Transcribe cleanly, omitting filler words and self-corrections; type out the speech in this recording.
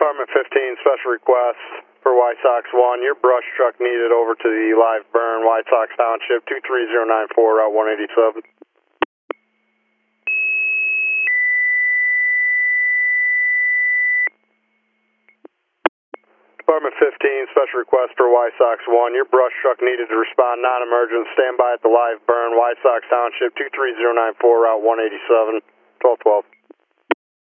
Department 15, special request for White Sox 1. Your brush truck needed over to the live burn, White Sox Township, 23094, Route 187. Department 15, special request for White Sox 1. Your brush truck needed to respond non-emergent. Stand by at the live burn, White Sox Township, 23094, Route 187, 1212.